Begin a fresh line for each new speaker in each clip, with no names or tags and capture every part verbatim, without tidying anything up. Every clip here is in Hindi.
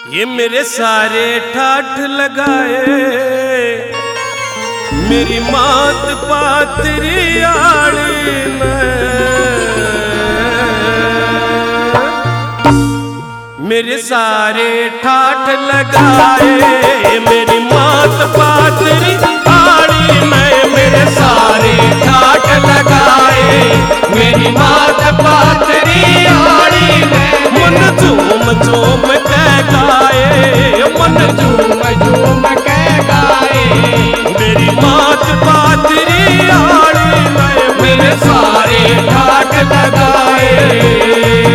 ये मेरे सारे ठाठ लगाए, मेरी मात पातरी आड़ी मेरे सारे ठाठ लगाए, मेरी मात पातरी आड़ी में मेरे सारे ठाठ लगाए, मेरी मात पातरी आड़ी में मन झूम झूम कह गाए, मन
झूम झूम कह गाए,
मेरी मात पातरी आड़ी में मेरे सारे ठाठ लगाए।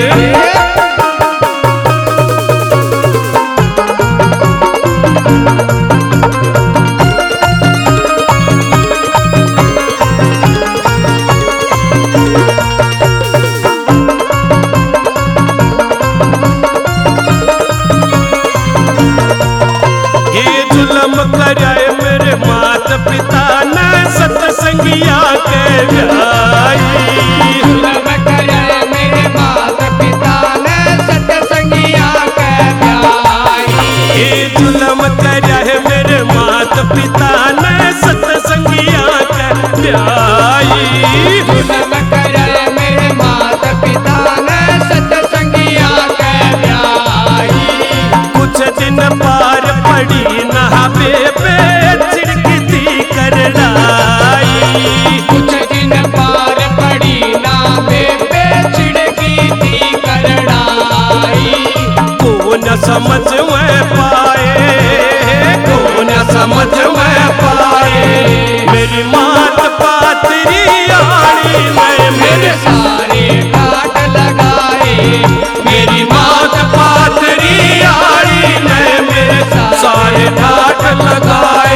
कराए मेरे मात पिता ने सतसंगिया के ब्याई,
जुलम कराए मेरे मात पिता ने सतसंगिया के ब्याई,
ये जुलम कराए मेरे मात पिता ने सतसंगिया के ब्याई,
जुलम कराए मेरे मात पिता ने सतसंगिया के ब्याई।
कुछ दिन पार पड़ी नहावे पे छिड़कती करड़ाई,
कुछ दिन पार पड़ी नावे पे छिड़की थी करड़ाई,
को न समझ में पाए, को न समझ में पाए, मेरी मात पातरी आड़ी में
मेरे सारे ठाठ लगाए,
मेरी मात पातरी आड़ी में मेरे सारे ठाठ लगाए।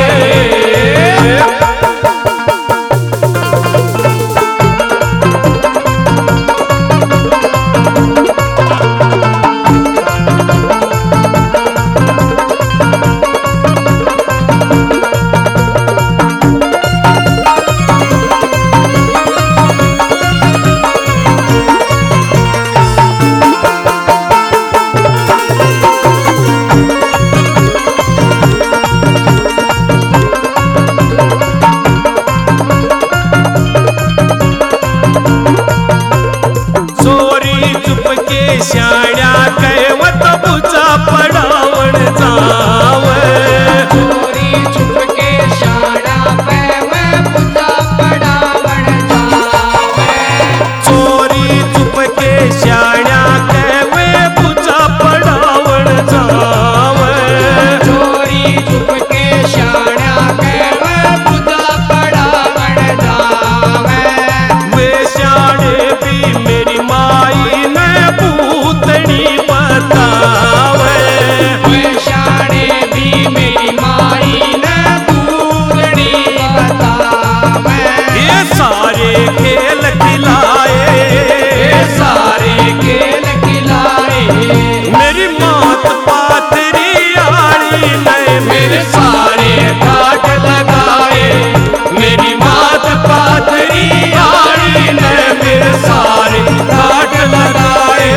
श्याणा कहवत बुझा पड़ावण जावे,
चोरी छुप के श्याणा कहवे बुझा पड़ावण जावे,
चोरी छुप के श्याणा कहवे बुझा पड़ावण जावे,
चोरी छुप के श्याणा कहवे बुझा पड़ावण जावे।
वे श्याणे भी मेरी माई ने पूतनी बतावे,
वे श्याणे भी मेरी माई ने पूतनी बतावे,
ये सारे खेल खिलाए,
ये सारे खेल खिलाए,
मेरी मात पातरी आड़ी में मेरे सारे ठाठ लगाए, मेरी मात पातरी आड़ी में मेरे सारे ठाठ लगाए।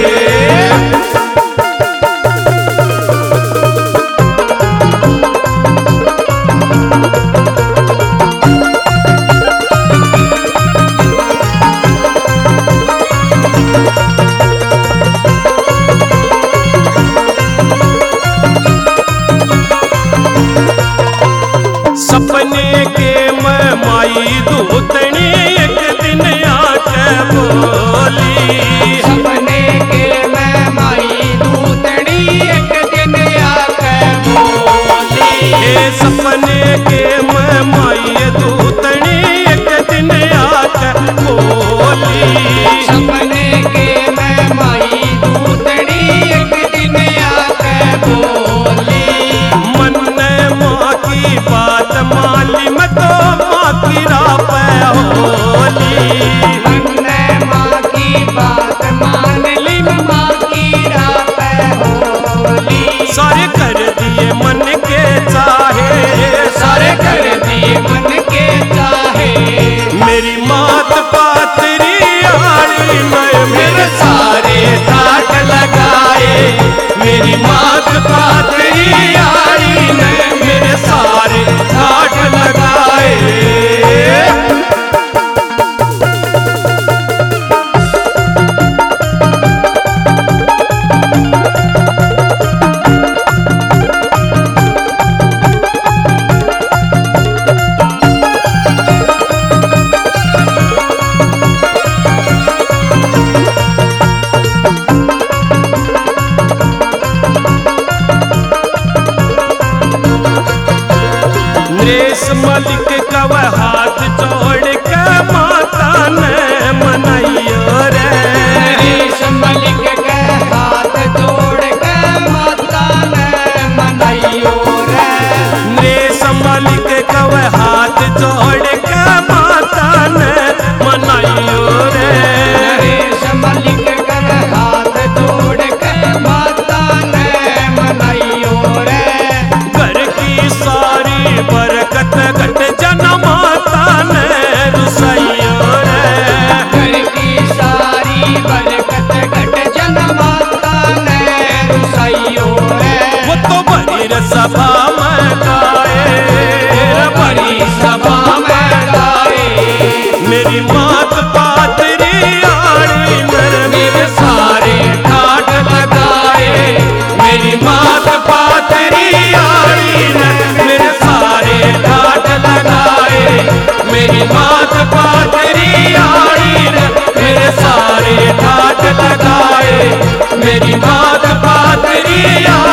सपने के मैं माई दूतनी एक दिन आके बोली,
सपने के मैं माई दूतनी एक दिन आके बोली,
ये सपने के मैं माई दूतनी एक दिन आके बोली,
सपने के मैं माई दूतनी एक दिन आके बोली,
मन ने माँ की बात माली मैं तो माँ की राह पे होली,
मन ने माँ की बात
नरेश मलिक कव हाथ जोड़ के माता ने मनाइयो रे।
नरेश मलिक के हाथ जोड़ के माता ने मनाइयो रे।
नरेश मलिक कव हाथ जोड़ के माता ने मनाइयो रे।
नरेश मलिक के हाथ जोड़ के माता ने मनाइयो रे।
घर की सारी बरकत घट जन माता ने रुसाइयो रे।
घर की सारी बरकत घट जन माता ने रुसाइयो रे।
वो तो बड़ी सभा में गाए,
बड़ी सभा में गाए।
मेरी मात पातरी आड़ी नर
मेरे सारे ठाठ लगाए।
मेरी मात पातरी आड़ी नर मेरे सारे ठाठ लगाए। मेरी मात पातरी आड़ी नर मेरे सारे ठाठ लगाए। मेरी मात पातरी